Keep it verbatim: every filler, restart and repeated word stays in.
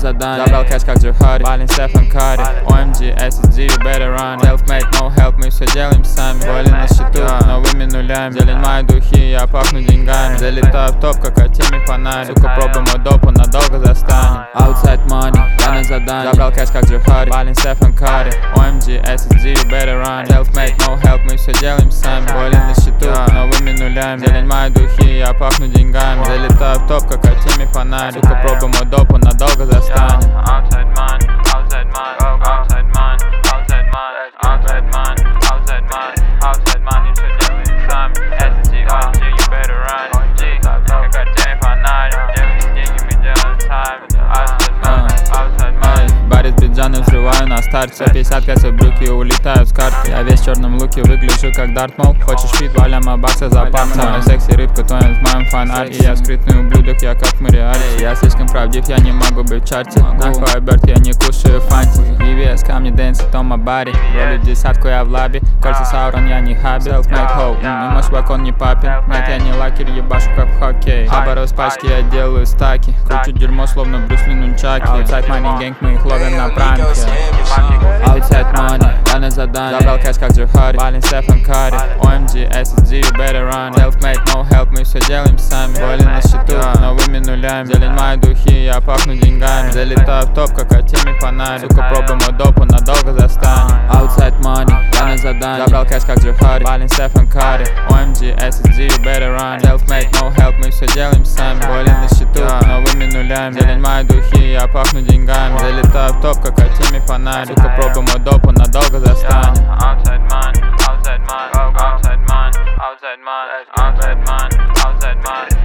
задание, забрал кэш как Джо Харри, Балин, Стефан Карри, о эм джи, эс эс джи, you better run. Self-made, no help, мы все делаем сами. Боли на счету, новыми нулями. Зелень мои духи, я пахну деньгами. Залетаю в топ, как Артемий Фонарь. Сука, пробуем мой доп, он надолго застанем. Outside money, я на задание, забрал кэш как Джо Харри, Балин, Стефан Карри, о эм джи, эс эс джи, you better run. Self-made, no help, мы все делаем сами. Боли на счету, новыми нулями. Зелень мои духи, я пахну деньгами. Залетаю в топ, как Артемий Фонарь. Сука, пробуем мой доп, он надолго застанем. Outside money, outside money, outside money, outside money, outside money, outside money, outside money, все делаем сами. эс эс джи, о эм джи, you better run. Как Артемий Фонарь, делаем деньги, мы делаем сами. Outside money, outside money. Барис биджаны взрываю на старте. сто пятьдесят кэсов брюки улетают с карты. Я весь в черном луке, выгляжу как Дарт Мол. Хочешь фит, валяма бакса за парк. Самая секси рыбка тонет в моем фонарь. И я скрытный ублюдок, я как Мариарти. Я слишком правдив, я не могу быть в чарте. Нахуй Берт, я не кушаю фанти. ви ви эс камни, дэнси, Тома Барри. Ролю десятку, я в лабе. Кольца Саурон, я не хаби. Self-made hoe, и мой швакон не папин. Нет, я не лакер, ебашу как в хоккей. Хабар из пачки, я делаю стаки. Кручу дерьмо, словно Брюс Ли нунчаки. Outside money gang, мы их ловим на пранке. Outside money, я на задание, забрал кэш как Джо Харри, Балин, Стефан Карри, о эм джи, эс эс джи, you better run. Self-made, no help, мы все делаем сами. Боли на счету, новыми нулями. Зелень мои духи, я пахну деньгами. Залетаю в топ, как Артемий Фонарь. Сука, пробуем мой доп, он надолго застанем. Outside money, я на задание, забрал кэш как Джо Харри, Балин, Стефан Карри, о эм джи, эс эс джи, you better run. Self-made, no help, мы все делаем сами. Боли на счету, новыми нулями. Зелень мои духи, я пахну деньгами. Залетаю в топ, как Артемий Фонарь. Сука, пробуем мой доп, он надолго застанем. Outside money, outside money, outside money, outside money, outside money, outside money.